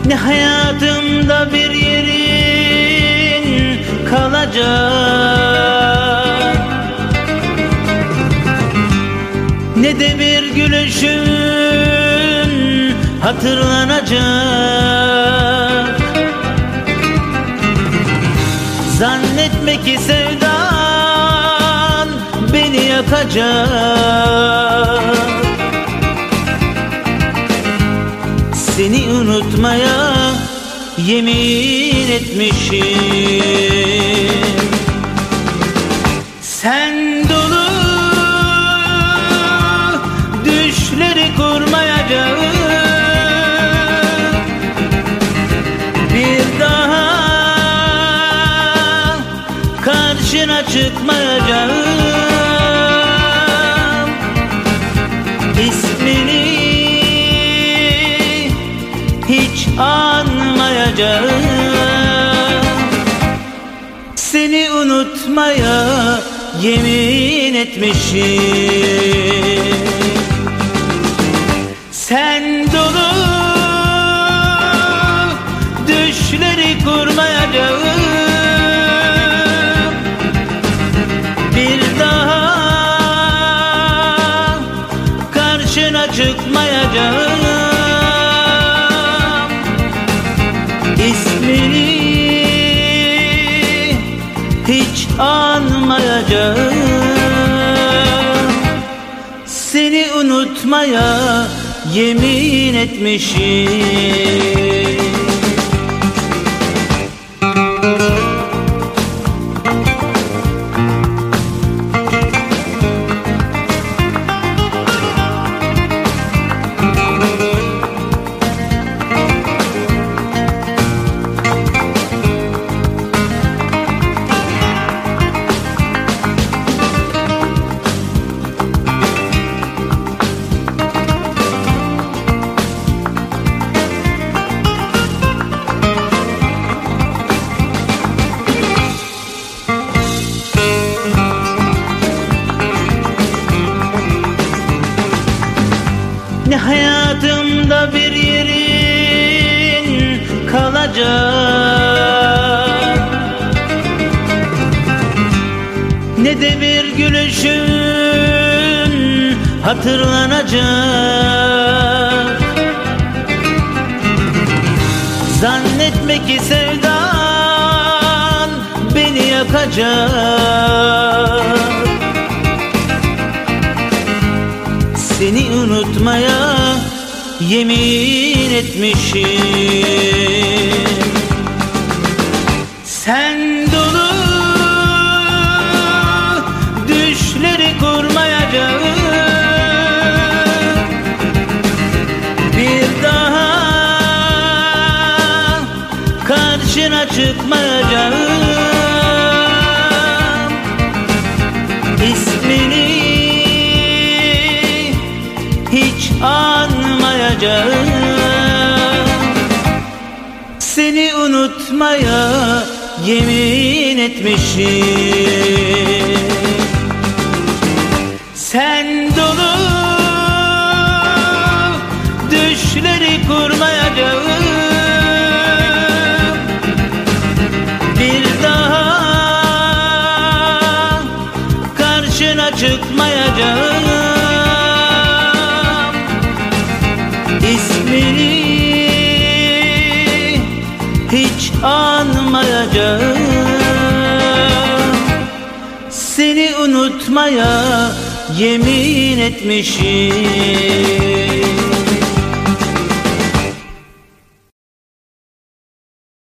Ne hayatımda bir yerin kalacak, ne de bir gülüşün hatırlanacak. Zannetme ki sevdan beni yakacak. Seni unutmaya yemin etmişim. Sen dolu düşleri kurmayacağım, bir daha karşına çıkmayacağım. İsmini hiç anmayacağım. Seni unutmaya yemin etmişim. Sen dolu düşleri kurmayacağım, bir daha karşına çıkmayacağım. İsmini hiç anmayacağım. Seni unutmaya yemin etmişim. Ne hayatımda bir yerin kalacak, ne de bir gülüşün hatırlanacak. Zannetme ki sevdan beni yakacak. Seni unutmaya yemin etmişim. Sen dolu düşleri kurmayacağım, bir daha karşına çıkmayacağım. İsmini hiç anmayacağım. Seni unutmaya yemin etmişim. Sen dolu düşleri kurmayacağım, bir daha karşına çıkmayacağım. İsmini hiç anmayacağım. Seni unutmaya yemin etmişim.